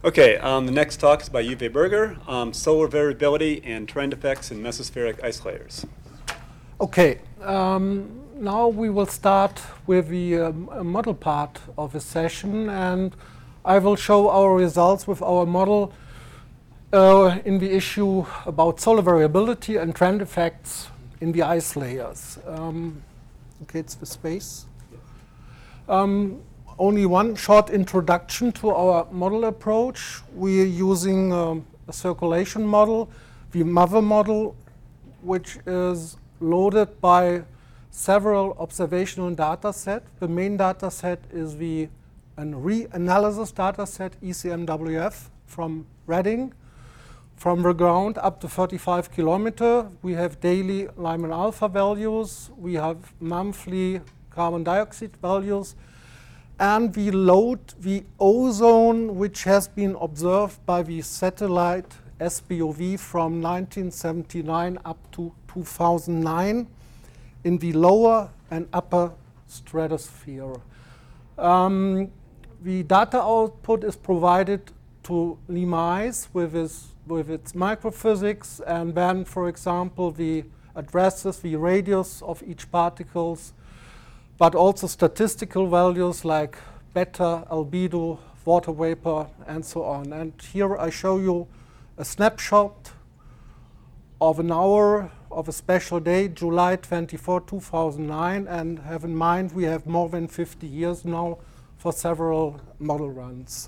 Okay, the next talk is by Uwe Berger, solar variability and trend effects in mesospheric ice layers. Okay, now we will start with the model part of the session, and I will show our results with our model in the issue about solar variability and trend effects in the ice layers. Okay, it's the space. Only one short introduction to our model approach. We are using a circulation model, the mother model, which is loaded by several observational data sets. The main data set is the reanalysis data set, ECMWF, from Reading. From the ground up to 35 kilometers, we have daily Lyman alpha values, we have monthly carbon dioxide values, and we load the ozone, which has been observed by the satellite SBOV from 1979 up to 2009 in the lower and upper stratosphere. The data output is provided to LIMA-ICE with its microphysics, and then, for example, the addresses, the radius of each particles, but also statistical values like beta, albedo, water vapor, and so on. And here I show you a snapshot of an hour of a special day, July 24, 2009, and have in mind we have more than 50 years now for several model runs.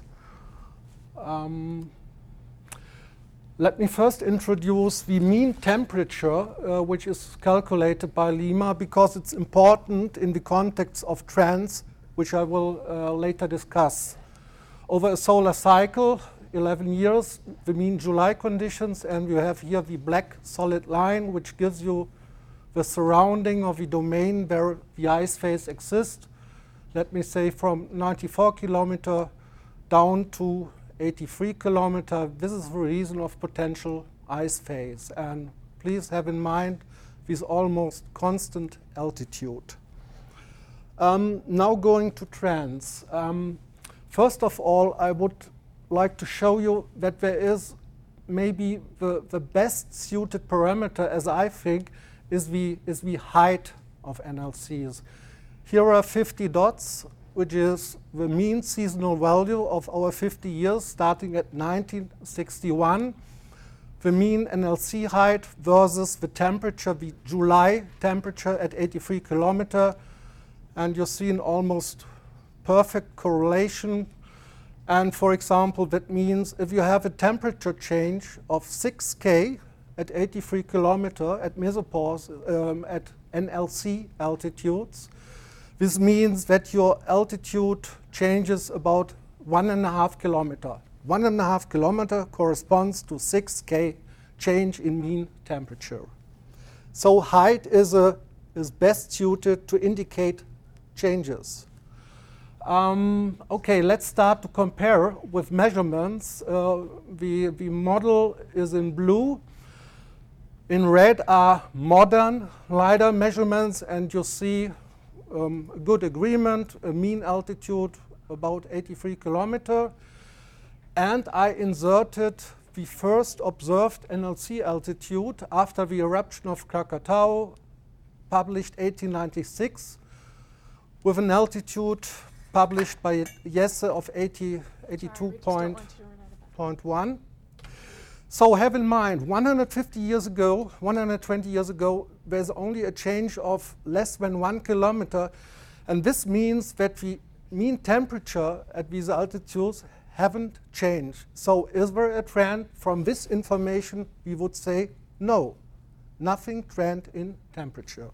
Let me first introduce the mean temperature, which is calculated by LIMA, because it's important in the context of trends, which I will later discuss. Over a solar cycle, 11 years, the mean July conditions, and you have here the black solid line, which gives you the surrounding of the domain where the ice phase exists. Let me say from 94 kilometers down to 83 kilometers. This is the reason of potential ice phase. And please have in mind this almost constant altitude. Now going to trends. First of all, I would like to show you that there is maybe the best suited parameter, as I think, is the height of NLCs. Here are 50 dots, which is the mean seasonal value of our 50 years starting at 1961, the mean NLC height versus the temperature, the July temperature at 83 kilometers, and you see an almost perfect correlation. And for example, that means if you have a temperature change of 6 K at 83 kilometers at mesopause, at NLC altitudes, this means that your altitude changes about 1.5 kilometers. 1.5 kilometers corresponds to 6 K change in mean temperature. So height is best suited to indicate changes. Okay, let's start to compare with measurements. The model is in blue. In red are modern LiDAR measurements, and you see a good agreement, a mean altitude about 83 kilometers. And I inserted the first observed NLC altitude after the eruption of Krakatau, published 1896, with an altitude published by Jesse of 82.1. So have in mind, 150 years ago, 120 years ago, there's only a change of less than 1 kilometer. And this means that the mean temperature at these altitudes haven't changed. So is there a trend? From this information, we would say no, nothing trend in temperature.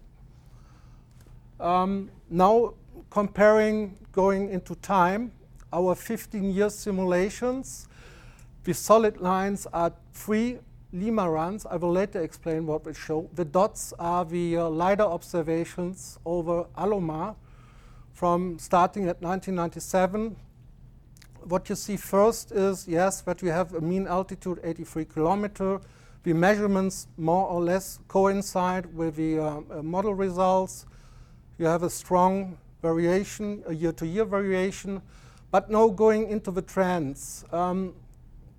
Now comparing, going into time, our 15-year simulations, the solid lines are 3 LIMA runs. I will later explain what we show. The dots are the LiDAR observations over Aloma from starting at 1997. What you see first is, yes, that we have a mean altitude 83 kilometers. The measurements more or less coincide with the model results. You have a strong variation, a year-to-year variation. But now going into the trends.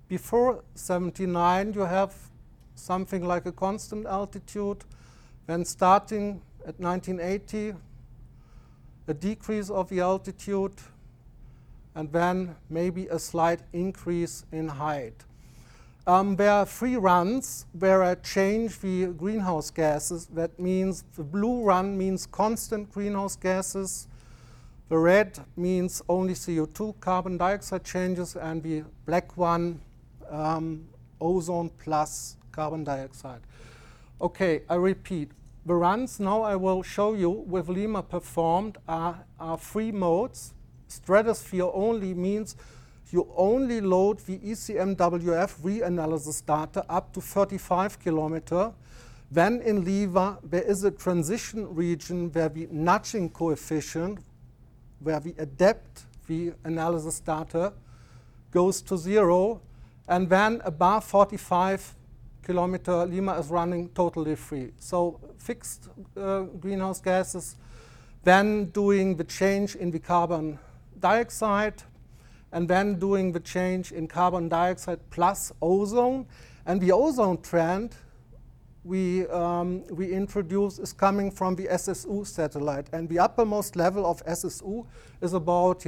before 79, you have something like a constant altitude. Then starting at 1980, a decrease of the altitude, and then maybe a slight increase in height. There are 3 runs where I change the greenhouse gases. That means the blue run means constant greenhouse gases. The red means only CO2, carbon dioxide changes, and the black one, ozone plus carbon dioxide. Okay, I repeat. The runs now I will show you with Lima performed are 3 modes. Stratosphere only means you only load the ECMWF reanalysis data up to 35 kilometer. Then in LIVA, there is a transition region where the nudging coefficient, where we adapt the analysis data, goes to 0. And then above 45 kilometer, Lima is running totally free. So fixed greenhouse gases, then doing the change in the carbon dioxide, and then doing the change in carbon dioxide plus ozone. And the ozone trend we introduce is coming from the SSU satellite. And the uppermost level of SSU is about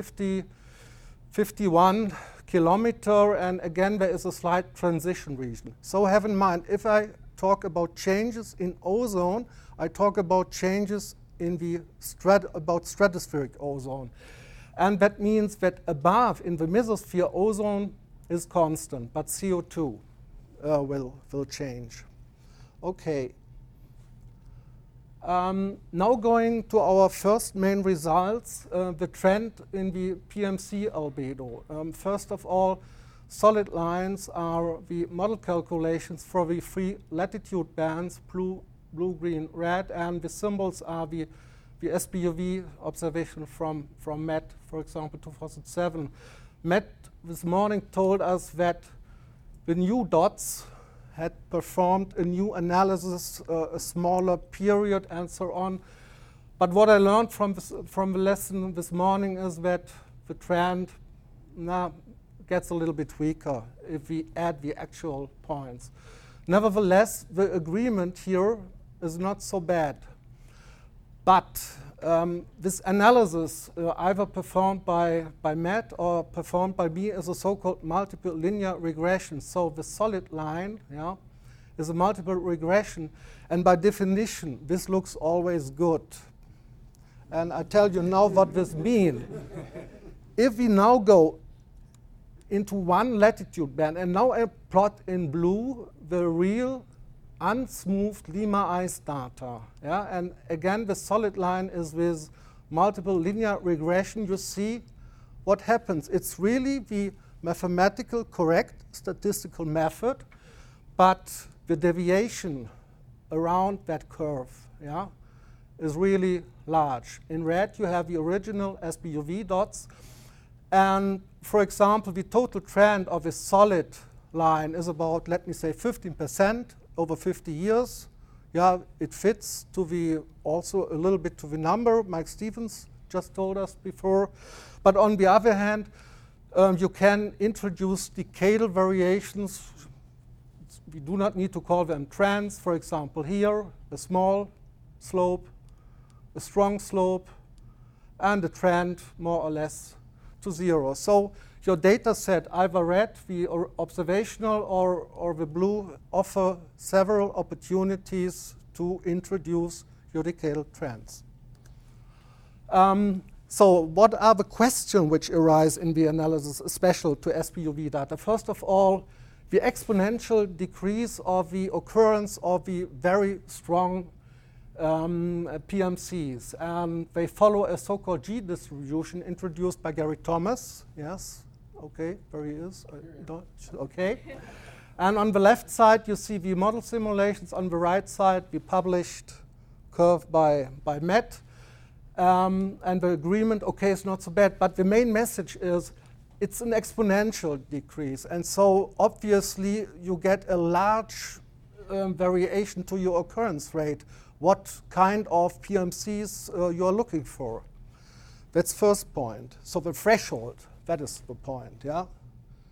51 kilometer, and again there is a slight transition region. So have in mind, if I talk about changes in ozone, I talk about changes in the stratospheric ozone. And that means that above in the mesosphere, ozone is constant, but CO2 will change. Okay. Now going to our first main results, the trend in the PMC albedo. First of all, solid lines are the model calculations for the 3 latitude bands, blue, green, red, and the symbols are the SBUV observation from MET, for example, 2007. MET this morning told us that the new dots had performed a new analysis, a smaller period, and so on. But what I learned from the lesson this morning is that the trend gets a little bit weaker if we add the actual points. Nevertheless, the agreement here is not so bad. But this analysis, either performed by MET or performed by me, is a so-called multiple linear regression. So the solid line is a multiple regression. And by definition, this looks always good. And I tell you now what this means. If we now go into one latitude band, and now I plot in blue the real unsmoothed Lima ice data. And again, the solid line is with multiple linear regression. You see what happens. It's really the mathematical correct statistical method, but the deviation around that curve is really large. In red, you have the original SBUV dots. And for example, the total trend of a solid line is about, let me say, 15%. Over 50 years. It fits to the, also a little bit to the number Mike Stevens just told us before. But on the other hand, you can introduce decadal variations. We do not need to call them trends. For example, here, a small slope, a strong slope, and a trend more or less to 0. So your data set, either red, the observational, or the blue, offer several opportunities to introduce your decadal trends. So what are the questions which arise in the analysis special to SBUV data? First of all, the exponential decrease of the occurrence of the very strong PMCs. And they follow a so-called G distribution introduced by Gary Thomas. Yes. Okay, there he is. Okay. And on the left side, you see the model simulations. On the right side, the published curve by MET. And the agreement, okay, is not so bad. But the main message is it's an exponential decrease. And so obviously, you get a large variation to your occurrence rate. What kind of PMCs you're looking for. That's first point. So the threshold. That is the point,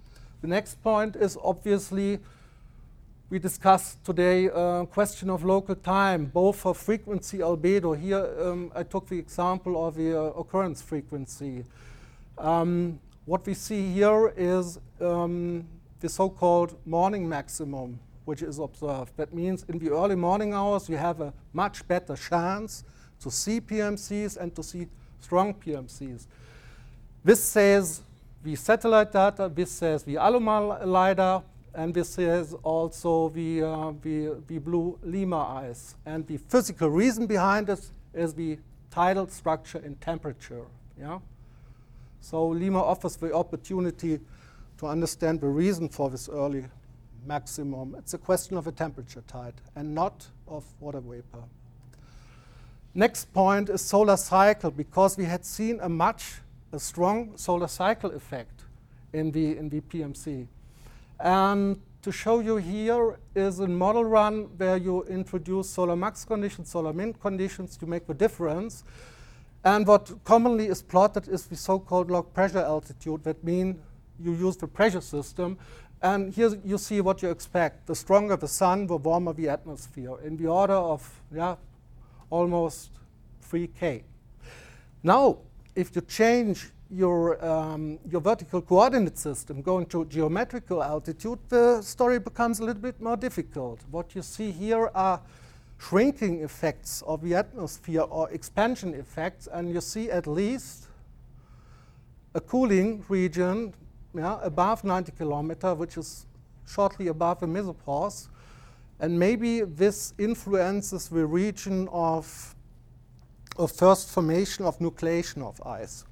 The next point is obviously we discussed today a question of local time, both for frequency albedo. Here I took the example of the occurrence frequency. What we see here is the so-called morning maximum, which is observed. That means in the early morning hours, you have a much better chance to see PMCs and to see strong PMCs. This says the satellite data, this says the ALUMA LiDAR, and this says also the blue Lima ice. And the physical reason behind this is the tidal structure in temperature. Yeah? So Lima offers the opportunity to understand the reason for this early maximum. It's a question of a temperature tide and not of water vapor. Next point is solar cycle, because we had seen a strong solar cycle effect in the PMC. And to show you here is a model run where you introduce solar max conditions, solar min conditions to make the difference. And what commonly is plotted is the so-called log pressure altitude. That means you use the pressure system. And here you see what you expect. The stronger the sun, the warmer the atmosphere, in the order of almost 3K. Now, if you change your vertical coordinate system, going to geometrical altitude, the story becomes a little bit more difficult. What you see here are shrinking effects of the atmosphere or expansion effects, and you see at least a cooling region above 90 kilometers, which is shortly above the mesopause. And maybe this influences the region of first formation of nucleation of ice.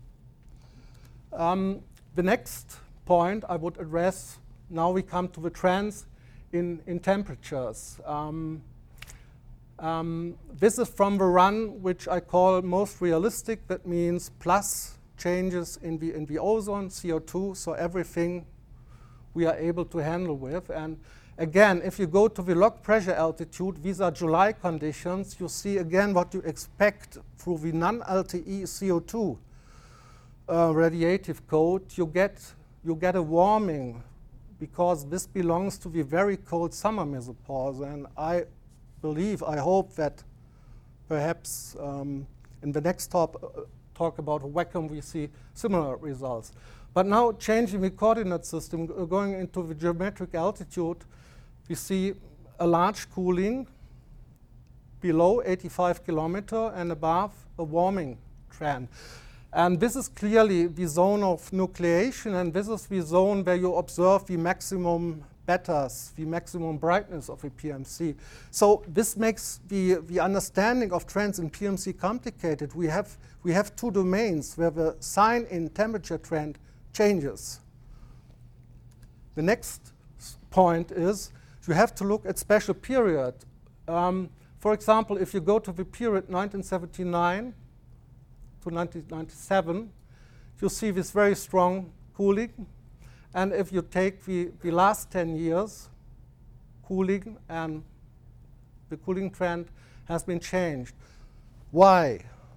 The next point I would address, now we come to the trends in temperatures. This is from the run, which I call most realistic. That means plus changes in the ozone, CO2, so everything we are able to handle with. And again, if you go to the log pressure altitude, these are July conditions, you see again what you expect through the non-LTE CO2 radiative code. You get a warming, because this belongs to the very cold summer mesopause. And I hope that perhaps in the next talk about vacuum, we see similar results. But now changing the coordinate system, going into the geometric altitude, we see a large cooling below 85 kilometers and above a warming trend. And this is clearly the zone of nucleation, and this is the zone where you observe the maximum betas, the maximum brightness of a PMC. So this makes the understanding of trends in PMC complicated. We have two domains where the sign in temperature trend changes. The next point is you have to look at special period. For example, if you go to the period 1979 to 1997, you see this very strong cooling. And if you take the last 10 years, cooling, and the cooling trend has been changed. Why?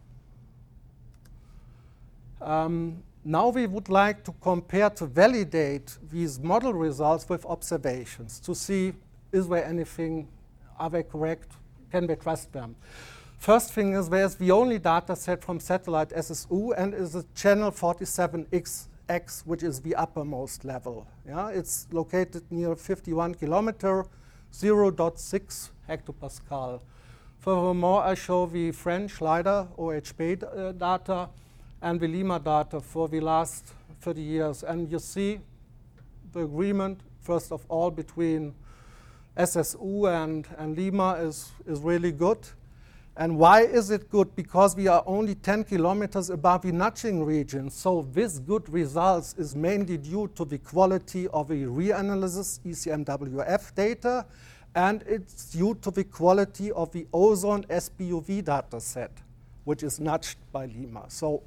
Now we would like to compare, to validate these model results with observations to see, is there anything, are they correct, can we trust them? First thing is, there's the only data set from satellite SSU, and is a channel 47X, which is the uppermost level. Yeah? It's located near 51 kilometers, 0.6 hectopascal. Furthermore, I show the French LiDAR OHB data and the Lima data for the last 30 years. And you see the agreement, first of all, between SSU and Lima is really good. And why is it good? Because we are only 10 kilometers above the nudging region. So this good results is mainly due to the quality of the reanalysis ECMWF data, and it's due to the quality of the ozone SPUV data set, which is nudged by Lima. So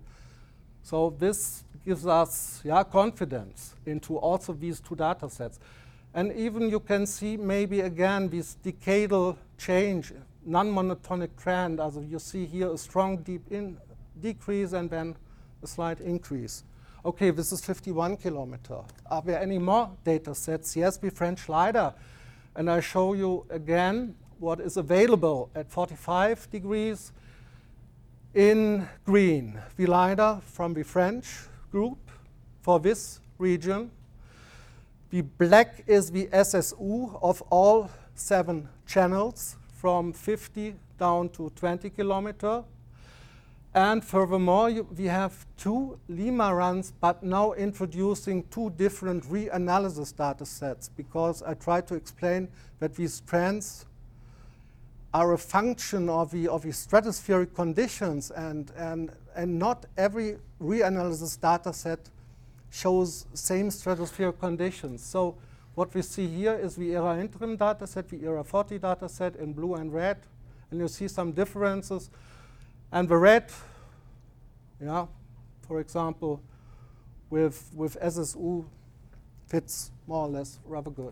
this gives us confidence into also these two data sets. And even you can see maybe again this decadal change, non-monotonic trend. As you see here, a strong decrease and then a slight increase. Okay, this is 51 kilometer. Are there any more data sets? Yes, with French LiDAR. And I show you again what is available at 45 degrees in green. The LiDAR from the French group for this region. The black is the SSU of all 7 channels from 50 down to 20 kilometer. And furthermore, we have 2 Lima runs, but now introducing 2 different reanalysis data sets, because I try to explain that these trends are a function of the stratospheric conditions, and not every reanalysis data set shows same stratospheric conditions. So what we see here is the ERA interim data set, the ERA 40 data set in blue and red, and you see some differences. And the red, yeah, for example, with SSU fits more or less rather good.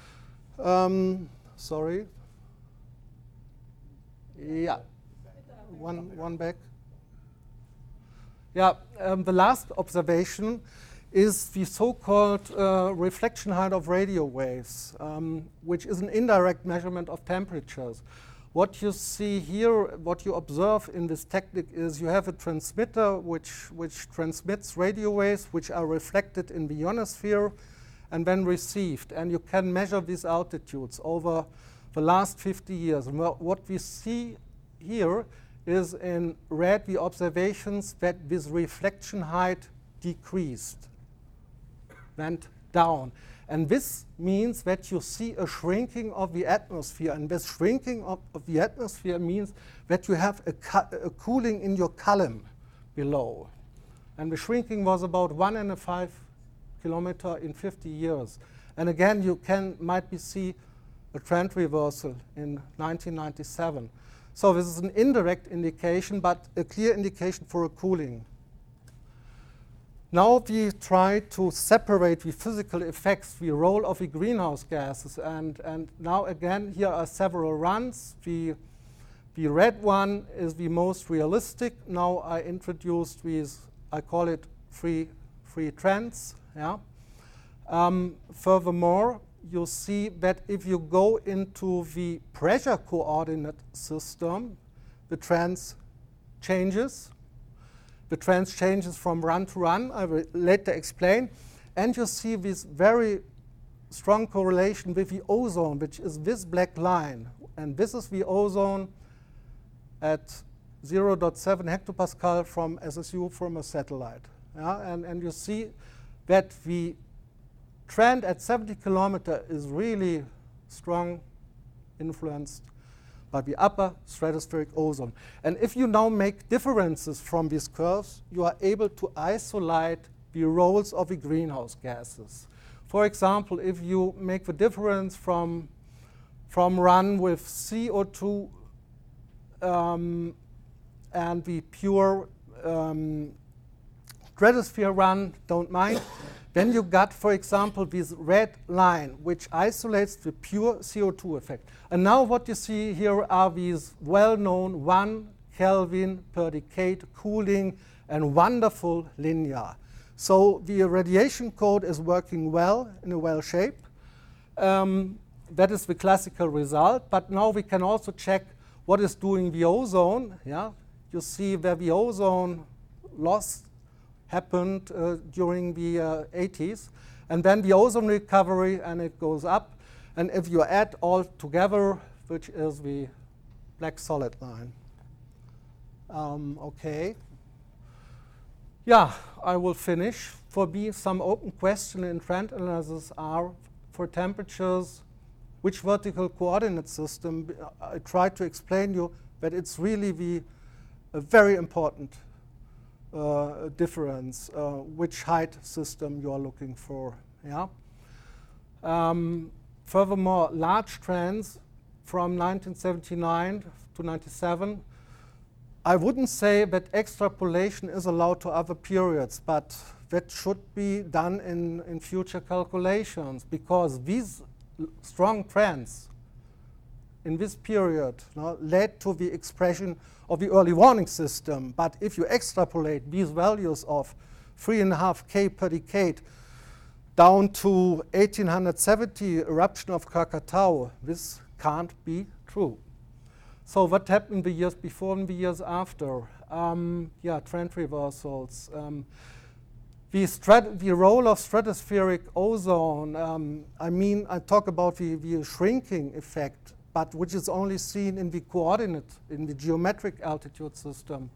Sorry. Yeah, one back. Yeah, the last observation is the so-called reflection height of radio waves, which is an indirect measurement of temperatures. What you see here, what you observe in this technique is you have a transmitter which transmits radio waves which are reflected in the ionosphere and then received. And you can measure these altitudes over the last 50 years. And what we see here is in red the observations that this reflection height decreased, went down. And this means that you see a shrinking of the atmosphere. And this shrinking of the atmosphere means that you have a cooling in your column below. And the shrinking was about 1.5 kilometer in 50 years. And again, you might see a trend reversal in 1997. So this is an indirect indication, but a clear indication for a cooling. Now we try to separate the physical effects, the role of the greenhouse gases. And now again, here are several runs. The red one is the most realistic. Now I introduced these, I call it free trends. Yeah. Furthermore, you see that if you go into the pressure coordinate system, the trends changes. The trend changes from run to run. I will later explain. And you see this very strong correlation with the ozone, which is this black line. And this is the ozone at 0.7 hectopascal from SSU from a satellite. Yeah? And you see that the trend at 70 kilometer is really strong, influenced by the upper stratospheric ozone. And if you now make differences from these curves, you are able to isolate the roles of the greenhouse gases. For example, if you make the difference from run with CO2 and the pure stratosphere run, don't mind, then you got, for example, this red line, which isolates the pure CO2 effect. And now what you see here are these well-known 1 Kelvin per decade cooling and wonderful linear. So the radiation code is working well, in a well shape. That is the classical result. But now we can also check what is doing the ozone. Yeah? You see where the ozone loss happened during the 80s. And then the ozone recovery, and it goes up. And if you add all together, which is the black solid line. Okay. Yeah, I will finish. For me, some open questions in trend analysis are, for temperatures, which vertical coordinate system? I try to explain you that it's really a very important difference, which height system you are looking for. Yeah. Furthermore, large trends from 1979 to 97. I wouldn't say that extrapolation is allowed to other periods, but that should be done in future calculations, because these strong trends in this period led to the expression of the early warning system. But if you extrapolate these values of 3.5 K per decade, down to 1870 eruption of Krakatau. This can't be true. So what happened the years before and the years after? Trend reversals. The role of stratospheric ozone, I talk about the shrinking effect, but which is only seen in the coordinate, in the geometric altitude system.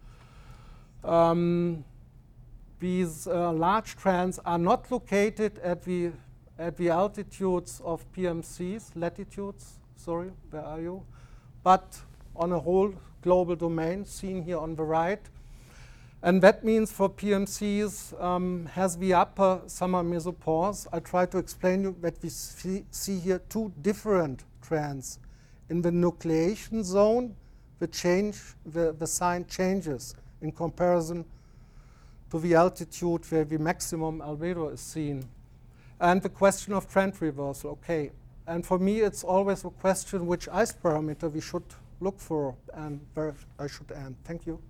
These large trends are not located at the altitudes of PMCs, latitudes, sorry, where are you? But on a whole global domain, seen here on the right. And that means for PMCs has the upper summer mesopause. I try to explain you that we see here two different trends. In the nucleation zone, the sign changes in comparison to the altitude where the maximum albedo is seen. And the question of trend reversal, okay. And for me, it's always a question which ice parameter we should look for and where I should end. Thank you.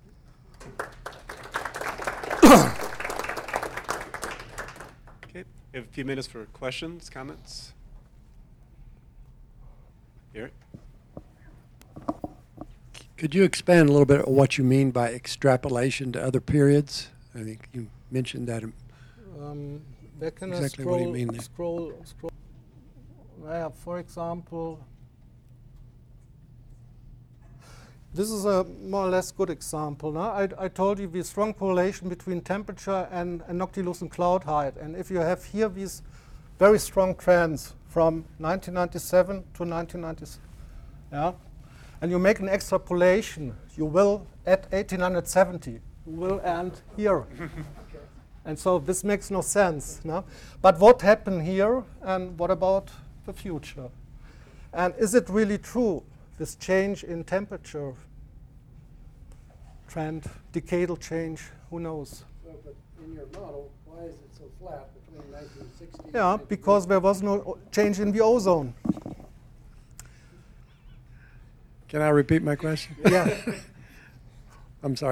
Okay, we have a few minutes for questions, comments. Here. Could you expand a little bit on what you mean by extrapolation to other periods? I think you mentioned that. Where can Exactly I what do you scroll, mean there? scroll? For example, this is a more or less good example. No? I told you the strong correlation between temperature and noctilucent cloud height. And if you have here these very strong trends from 1997 to 1996, yeah? And you make an extrapolation, you will, at 1870, you will end here. And so this makes no sense. No? But what happened here, and what about the future? And is it really true, this change in temperature trend, decadal change, who knows? Well, but in your model, why is it so flat between 1960 Yeah, and because there was no change in the ozone. Can I repeat my question? Yeah. I'm sorry.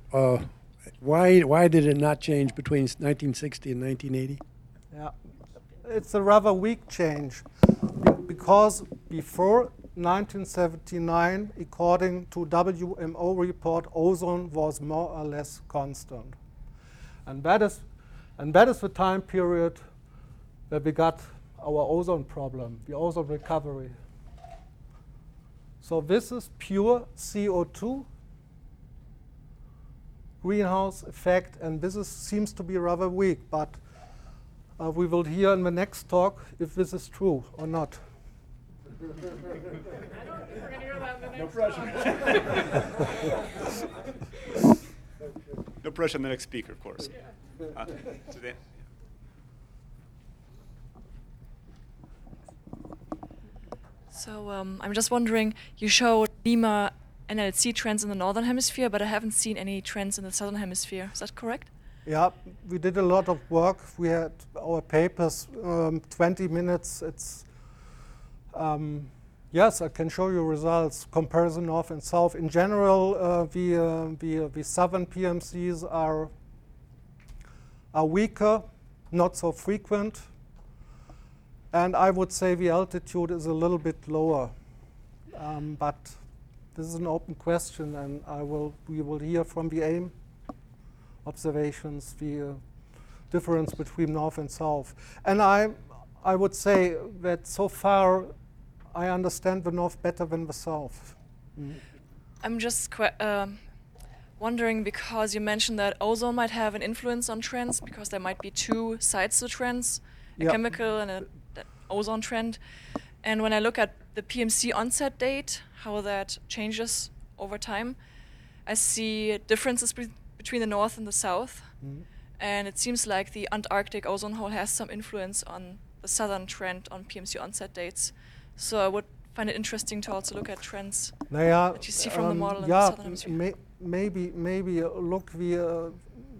Why did it not change between 1960 and 1980? Yeah, it's a rather weak change because before 1979, according to WMO report, ozone was more or less constant, and that is the time period that we got our ozone problem, the ozone recovery. So this is pure CO2 greenhouse effect, and this seems to be rather weak, but we will hear in the next talk if this is true or not. I don't think we're going to hear that in the next talk. No pressure on the next speaker, of course. Suzanne? So I'm just wondering, you showed Lima NLC trends in the northern hemisphere, but I haven't seen any trends in the southern hemisphere. Is that correct? Yeah, we did a lot of work. We had our papers, 20 minutes. It's yes, I can show you results, comparison north and south. In general, the southern PMCs are weaker, not so frequent. And I would say the altitude is a little bit lower. But this is an open question, and we will hear from the AIM observations the difference between north and south. And I would say that so far I understand the north better than the south. Mm. I'm just wondering, because you mentioned that ozone might have an influence on trends, because there might be two sides to trends, a chemical and an ozone trend. And when I look at the PMC onset date, how that changes over time, I see differences between the north and the south. Mm. And it seems like the Antarctic ozone hole has some influence on the southern trend on PMC onset dates. So I would find it interesting to also look at trends that you see from the model in the southern hemisphere. Maybe look the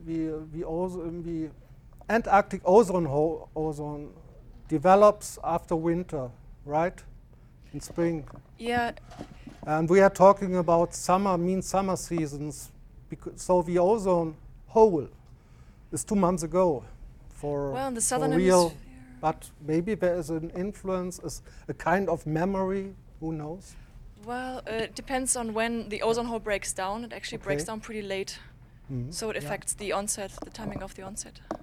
Antarctic ozone develops after winter, right? In spring. Yeah. And we are talking about mean summer seasons. So the ozone hole is 2 months ago for, Well, in the for southern real. hemisphere. But maybe there is an influence, a kind of memory, who knows? Well, it depends on when the ozone hole breaks down. It actually breaks Okay. down pretty late. Mhm. So it Yeah. affects the onset, the timing of the onset.